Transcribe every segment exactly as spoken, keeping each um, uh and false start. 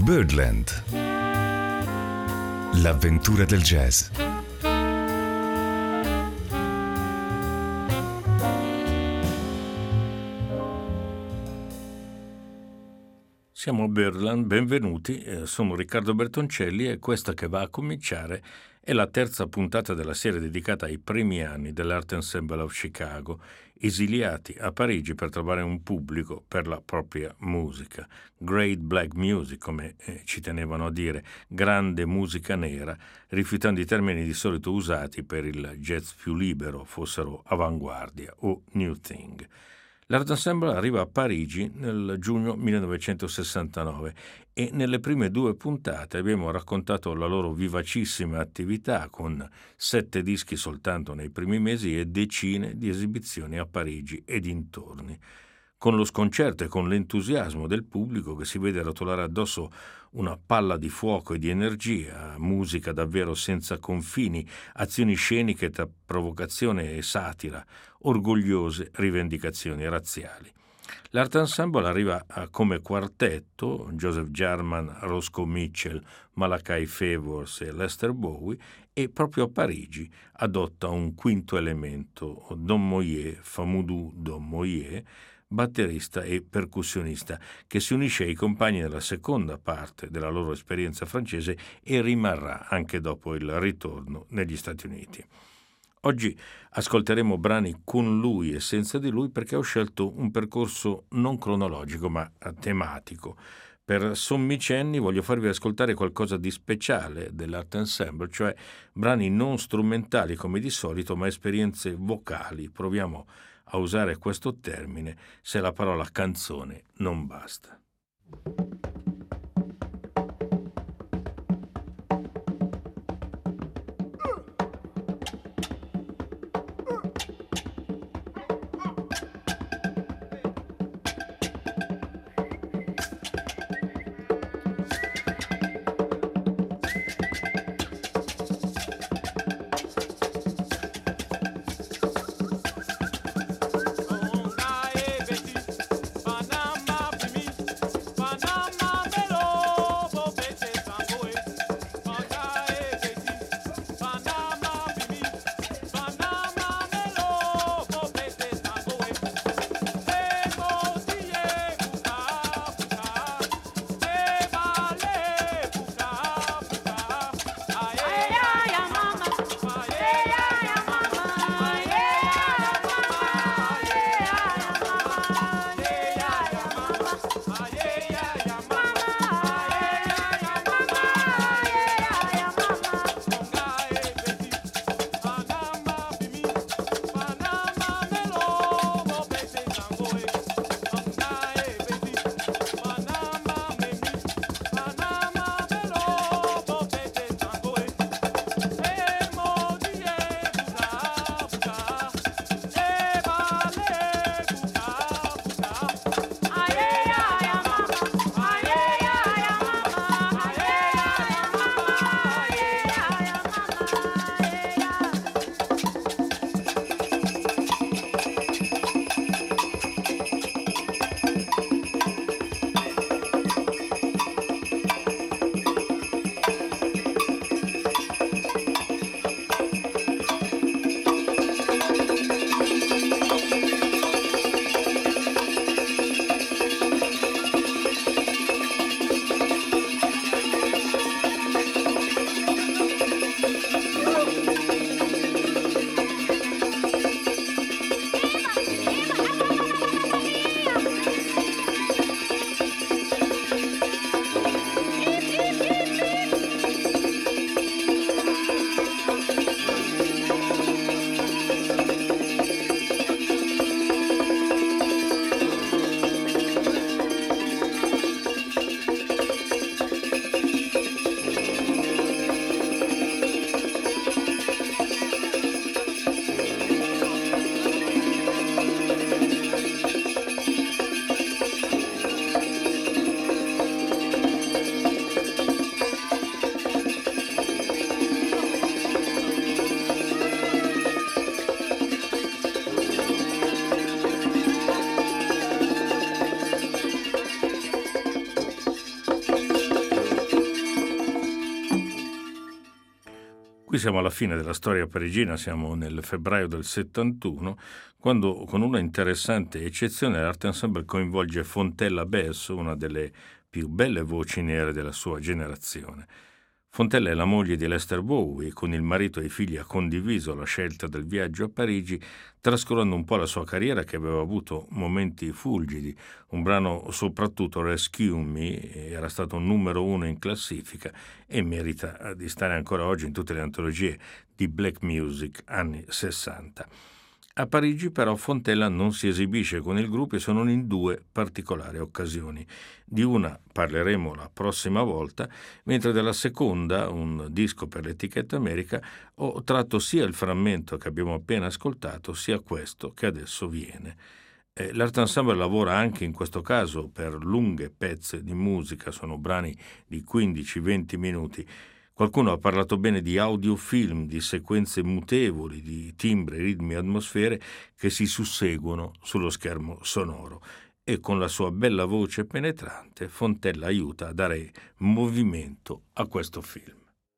Birdland. L'avventura del jazz. Siamo a Birdland, benvenuti, eh, sono Riccardo Bertoncelli e questa che va a cominciare è la terza puntata della serie dedicata ai primi anni dell'Art Ensemble of Chicago, esiliati a Parigi per trovare un pubblico per la propria musica. Great Black Music, come eh, ci tenevano a dire, grande musica nera, rifiutando i termini di solito usati per il jazz più libero, fossero avanguardia o new thing. L'Art Ensemble arriva a Parigi nel giugno millenovecentosessantanove e nelle prime due puntate abbiamo raccontato la loro vivacissima attività con sette dischi soltanto nei primi mesi e decine di esibizioni a Parigi e dintorni. Con lo sconcerto e con l'entusiasmo del pubblico che si vede rotolare addosso una palla di fuoco e di energia, musica davvero senza confini, azioni sceniche tra provocazione e satira, orgogliose rivendicazioni razziali. L'Art Ensemble arriva a, come quartetto, Joseph Jarman, Roscoe Mitchell, Malachi Favors e Lester Bowie, e proprio a Parigi adotta un quinto elemento, Don Moye, Famoudou Don Moye, batterista e percussionista, che si unisce ai compagni nella seconda parte della loro esperienza francese e rimarrà anche dopo il ritorno negli Stati Uniti. Oggi ascolteremo brani con lui e senza di lui perché ho scelto un percorso non cronologico ma tematico. Per sommicenni voglio farvi ascoltare qualcosa di speciale dell'Art Ensemble, cioè brani non strumentali come di solito ma esperienze vocali. Proviamo a usare questo termine se la parola canzone non basta. Panama Qui siamo alla fine della storia parigina, siamo nel febbraio del settantuno, quando con una interessante eccezione l'Art Ensemble coinvolge Fontella Bass, una delle più belle voci nere della sua generazione. Fontella è la moglie di Lester Bowie e con il marito e i figli ha condiviso la scelta del viaggio a Parigi, trascurando un po' la sua carriera che aveva avuto momenti fulgidi. Un brano, soprattutto Rescue Me, era stato numero uno in classifica e merita di stare ancora oggi in tutte le antologie di black music anni sessanta. A Parigi però Fontella non si esibisce con il gruppo e se non in due particolari occasioni. Di una parleremo la prossima volta, mentre della seconda, un disco per l'etichetta America, ho tratto sia il frammento che abbiamo appena ascoltato, sia questo che adesso viene. Eh, L'Art Ensemble lavora anche in questo caso per lunghe pezze di musica, sono brani di quindici venti minuti. Qualcuno ha parlato bene di audiofilm, di sequenze mutevoli, di timbri, ritmi e atmosfere che si susseguono sullo schermo sonoro. E con la sua bella voce penetrante, Fontella aiuta a dare movimento a questo film.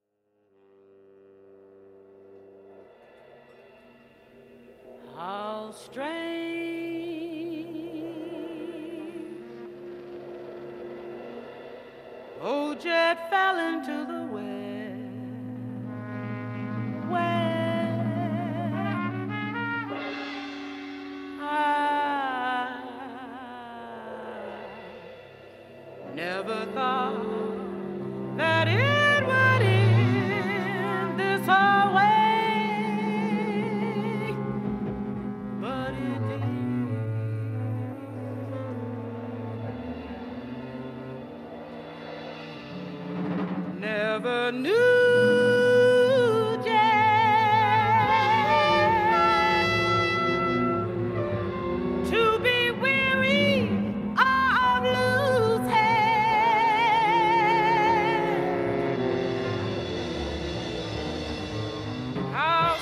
How strange Oh, jet fell into the well Where I never thought that it would end this whole way, but it did. Never knew to be weary of losing. How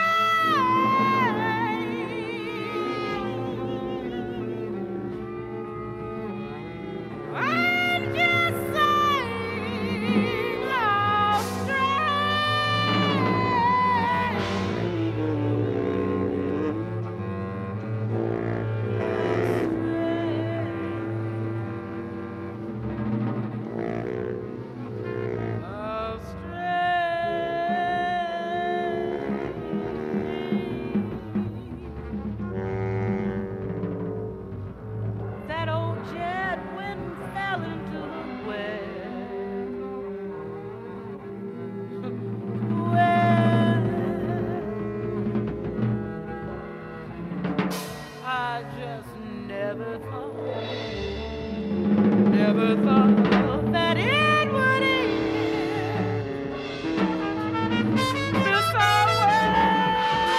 strange! I'm just saying, how strange! How strange! That old jet went and fell into the well. Well, I just never thought, never thought that it would end this way,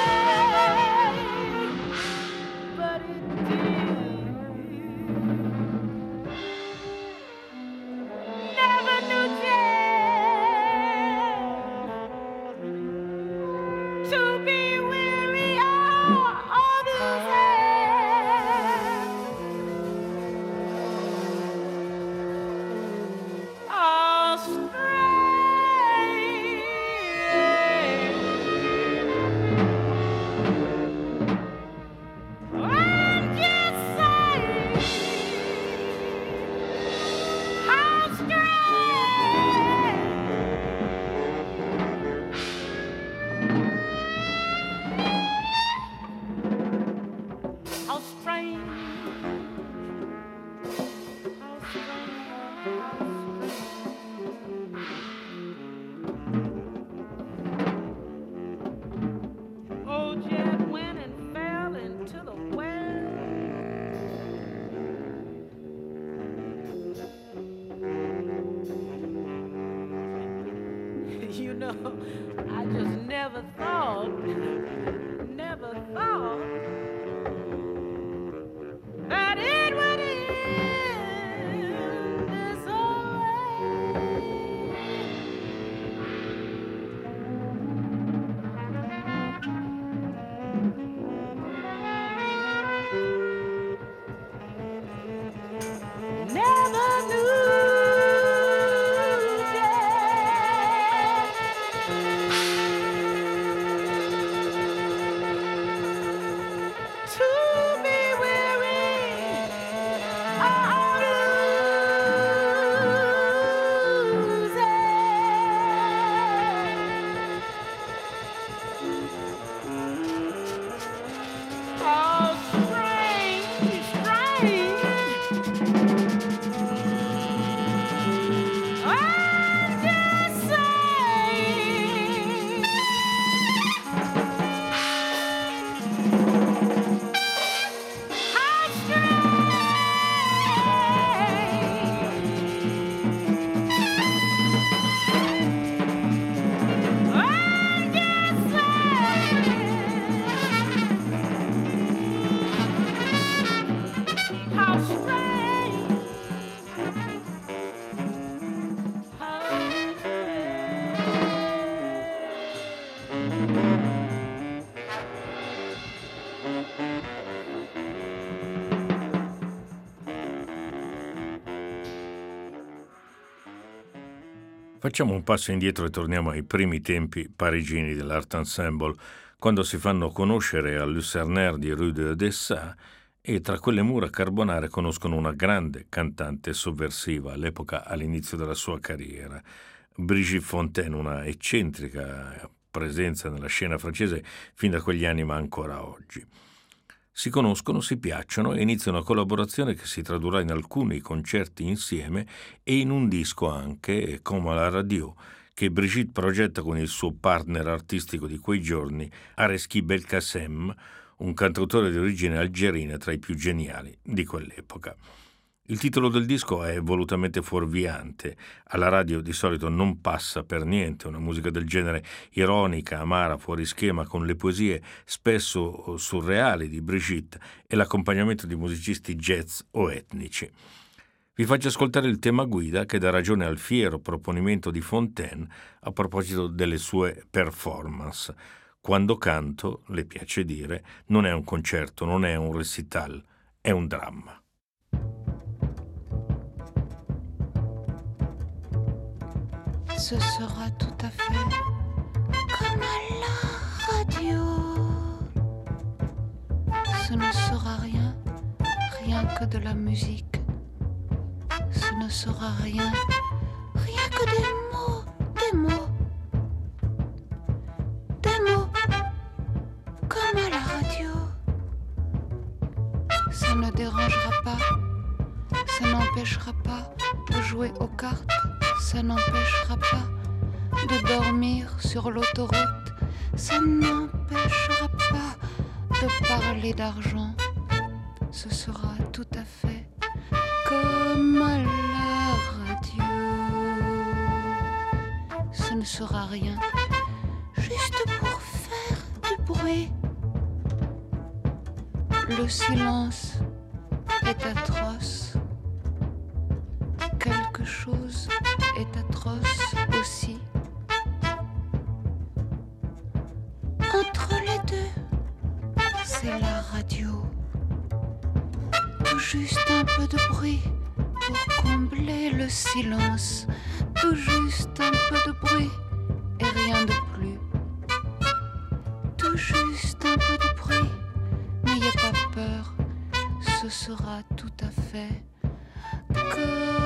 but it did. Never knew just to be weary of losing. How strange! I'm just saying, how strange! How strange! How strange! Old jet went and fell into the well. You know, I just never thought, never thought that it would end this way. Never knew just Facciamo un passo indietro e torniamo ai primi tempi parigini dell'Art Ensemble, quando si fanno conoscere al Lucernaire di Rue de Dessau e tra quelle mura carbonare conoscono una grande cantante sovversiva all'epoca, all'inizio della sua carriera, Brigitte Fontaine, una eccentrica presenza nella scena francese fin da quegli anni ma ancora oggi. Si conoscono, si piacciono e iniziano una collaborazione che si tradurrà in alcuni concerti insieme e in un disco anche, Comme à la radio, che Brigitte progetta con il suo partner artistico di quei giorni, Arezki Belkacem, un cantautore di origine algerina tra i più geniali di quell'epoca. Il titolo del disco è volutamente fuorviante. Alla radio di solito non passa per niente una musica del genere, ironica, amara, fuori schema, con le poesie spesso surreali di Brigitte e l'accompagnamento di musicisti jazz o etnici. Vi faccio ascoltare il tema guida che dà ragione al fiero proponimento di Fontaine a proposito delle sue performance. Quando canto, le piace dire, non è un concerto, non è un recital, è un dramma. Ce sera tout à fait comme à la radio. Ce ne sera rien, rien que de la musique. Ce ne sera rien, rien que des mots, des mots. Des mots comme à la radio. Ça ne dérangera pas, ça n'empêchera pas de jouer aux cartes. Ça n'empêchera pas de dormir sur l'autoroute. Ça n'empêchera pas de parler d'argent. Ce sera tout à fait comme à la radio. Ce ne sera rien, juste pour faire du bruit. Le silence est atroce. Quelque chose est atroce aussi. Entre les deux, c'est la radio. Tout juste un peu de bruit pour combler le silence. Tout juste un peu de bruit et rien de plus. Tout juste un peu de bruit, n'ayez pas peur, ce sera tout à fait que...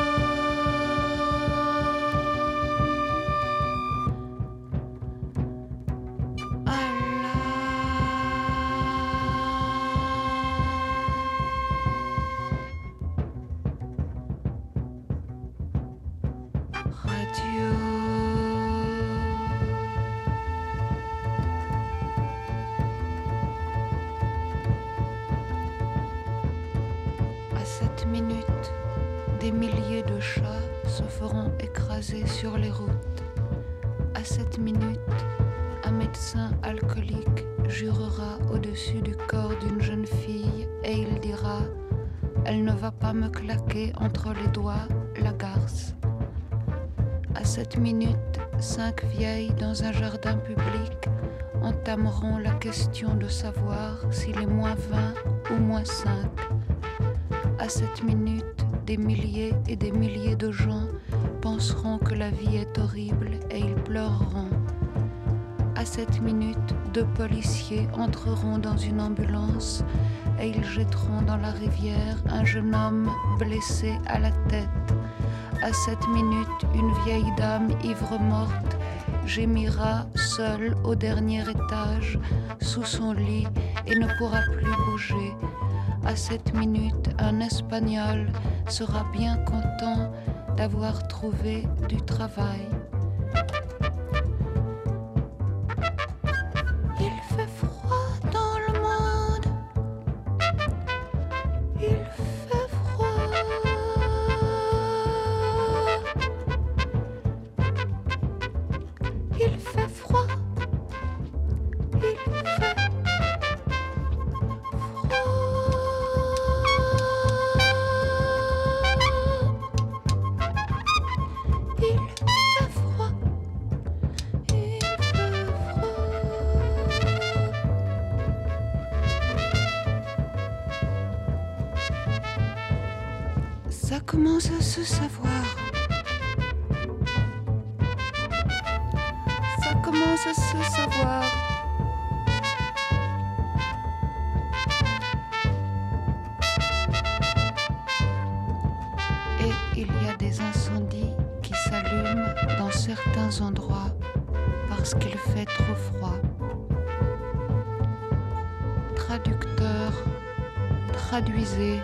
Des milliers de chats se feront écraser sur les routes. À cette minute, un médecin alcoolique jurera au-dessus du corps d'une jeune fille et il dira « Elle ne va pas me claquer entre les doigts la garce ». À cette minute, cinq vieilles dans un jardin public entameront la question de savoir s'il est moins vingt ou moins cinq. À cette minute, des milliers et des milliers de gens penseront que la vie est horrible et ils pleureront. À cette minute, deux policiers entreront dans une ambulance et ils jetteront dans la rivière un jeune homme blessé à la tête. À cette minute, une vieille dame ivre-morte gémira seule au dernier étage sous son lit et ne pourra plus bouger. À cette minute, un Espagnol sera bien content d'avoir trouvé du travail. Il fait froid dans le monde. Il fait froid. Il fait froid. Il fait froid. commence à se savoir. Ça commence à se savoir. Et il y a des incendies qui s'allument dans certains endroits parce qu'il fait trop froid. Traducteur, traduisez.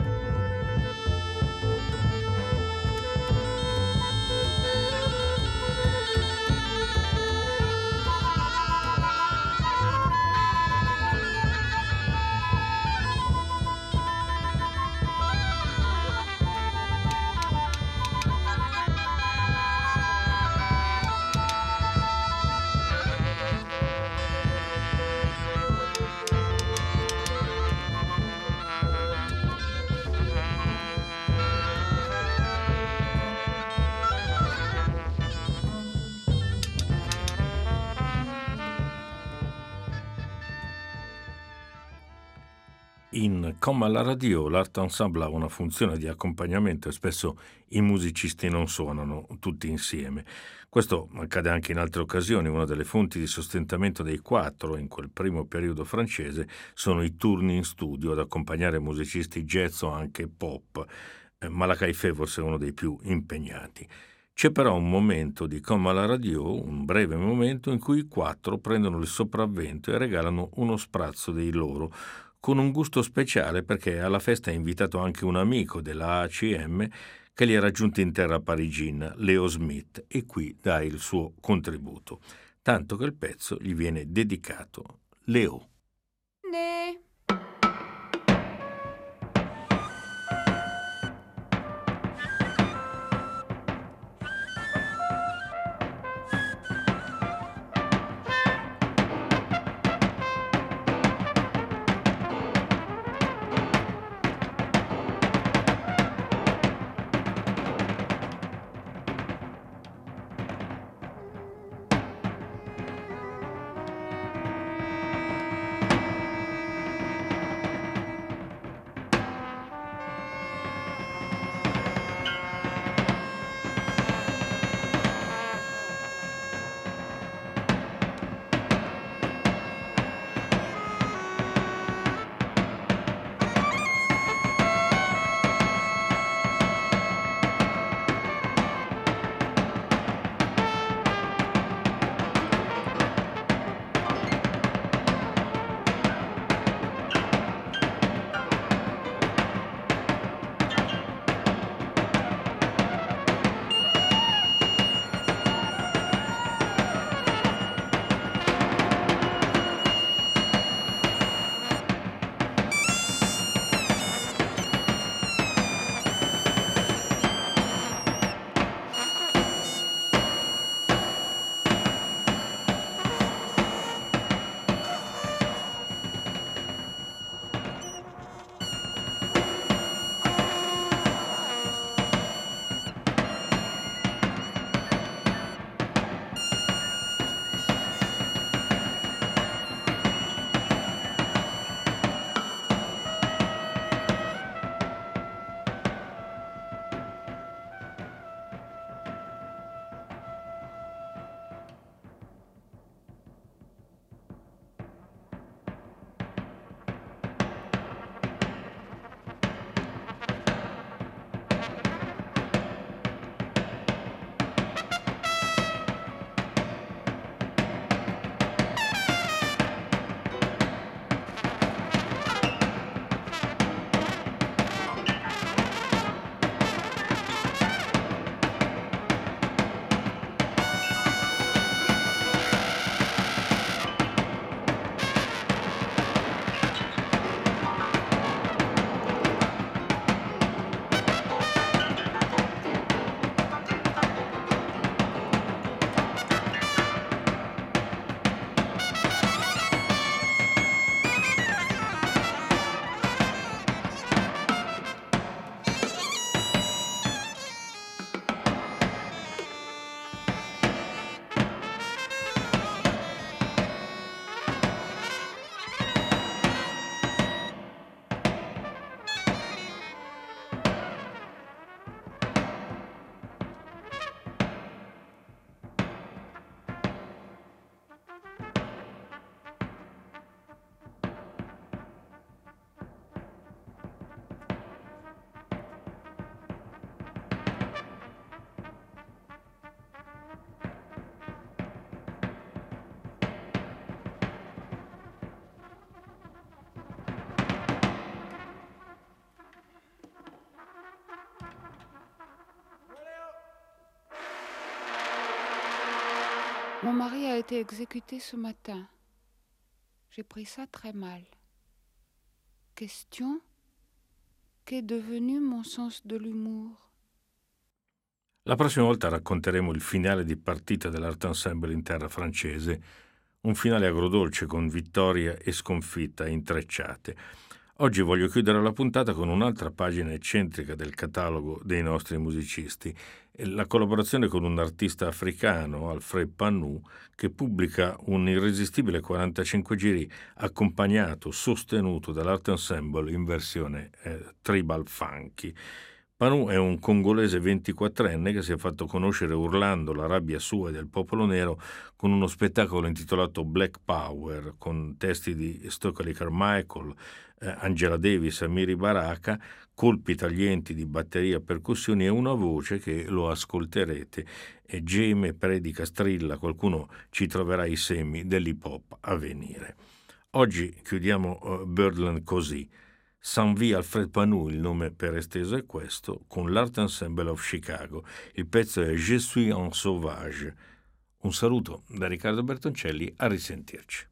In Comme alla radio l'Art Ensemble ha una funzione di accompagnamento e spesso i musicisti non suonano tutti insieme. Questo accade anche in altre occasioni. Una delle fonti di sostentamento dei quattro in quel primo periodo francese sono i turni in studio ad accompagnare musicisti jazz o anche pop. Eh, Malakai Fé forse è uno dei più impegnati. C'è però un momento di Comme alla radio, un breve momento in cui i quattro prendono il sopravvento e regalano uno sprazzo dei loro, con un gusto speciale perché alla festa è invitato anche un amico della A C M che li ha raggiunti in terra parigina, Leo Smith, e qui dà il suo contributo, tanto che il pezzo gli viene dedicato. Leo. Ne. mari a été exécuté ce matin. J'ai pris ça très mal. Question, qu'est devenu mon sens de l'humour? La prossima volta racconteremo il finale di partita dell'Art Ensemble in terra francese, un finale agrodolce con vittoria e sconfitta intrecciate. Oggi voglio chiudere la puntata con un'altra pagina eccentrica del catalogo dei nostri musicisti, la collaborazione con un artista africano, Alfred Pannou, che pubblica un irresistibile quarantacinque giri accompagnato, sostenuto dall'Art Ensemble in versione eh, tribal funky. Pannou è un congolese ventiquattrenne che si è fatto conoscere urlando la rabbia sua e del popolo nero con uno spettacolo intitolato Black Power, con testi di Stokely Carmichael, eh, Angela Davis, Amiri Baraka, colpi taglienti di batteria, percussioni e una voce che, lo ascolterete, e geme, predica, strilla, qualcuno ci troverà i semi dell'hip hop a venire. Oggi chiudiamo uh, Birdland così. S'envie Alfred Pannou, il nome per esteso è questo, con l'Art Ensemble of Chicago. Il pezzo è Je suis un sauvage. Un saluto da Riccardo Bertoncelli, a risentirci.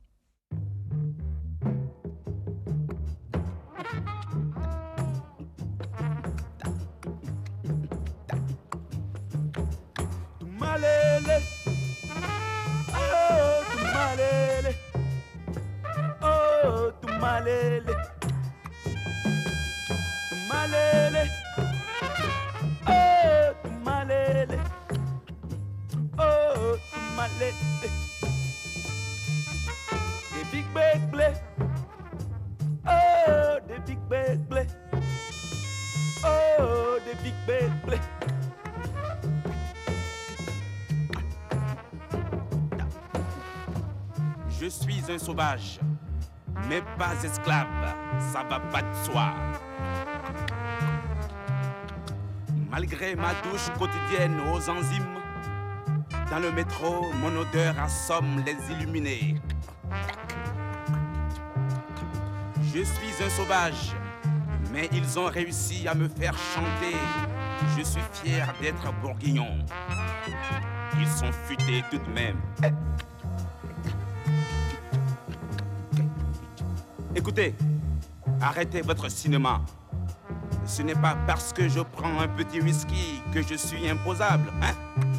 Tumalele, oh tumalele, oh tumalele. Tumalele, oh tumalele, oh tumalele. Des big begley, oh des big begley, oh des big begley. Je suis un sauvage, mais pas esclave, ça va pas de soi. Malgré ma douche quotidienne aux enzymes, dans le métro, mon odeur assomme les illuminés. Je suis un sauvage, mais ils ont réussi à me faire chanter. Je suis fier d'être bourguignon. Ils sont futés tout de même. Écoutez, arrêtez votre cinéma. Ce n'est pas parce que je prends un petit whisky que je suis imposable, hein?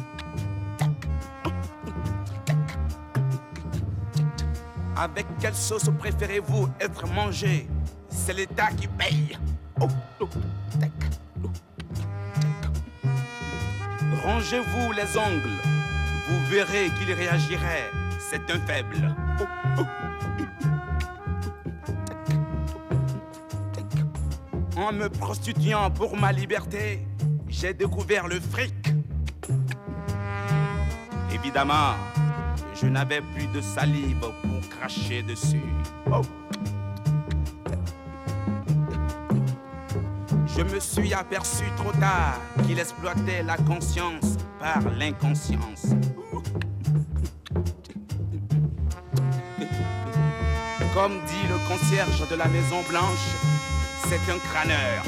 Avec quelle sauce préférez-vous être mangé? C'est l'État qui paye. Oh, oh, Rangez-vous les ongles, vous verrez qu'il réagirait. C'est un faible. Oh, oh. En me prostituant pour ma liberté, j'ai découvert le fric. Évidemment, je n'avais plus de salive pour cracher dessus. Oh. Je me suis aperçu trop tard qu'il exploitait la conscience par l'inconscience. Comme dit le concierge de la Maison Blanche, c'est un crâneur.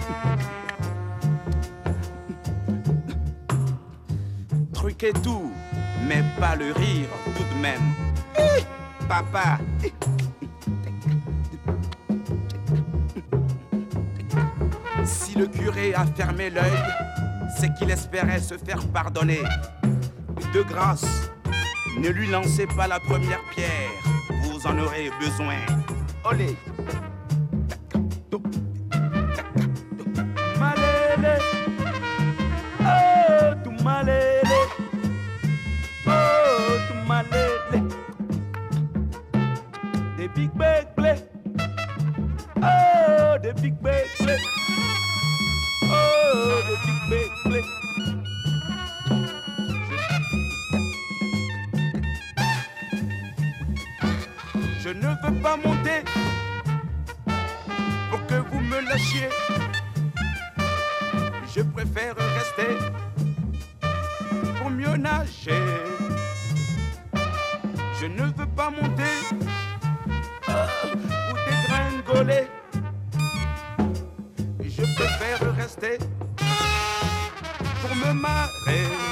Truquer tout, mais pas le rire tout de même. Hi, papa. Si le curé a fermé l'œil, c'est qu'il espérait se faire pardonner. De grâce, ne lui lancez pas la première pierre, vous en aurez besoin. Olé. Malele, oh tu malele, oh tu malele. Des big begley, oh des big begley, oh des big begley. Je ne veux pas monter pour que vous me lâchiez. Je préfère rester pour mieux nager. Je ne veux pas monter oh, ou dégringoler. Je préfère rester pour me marrer.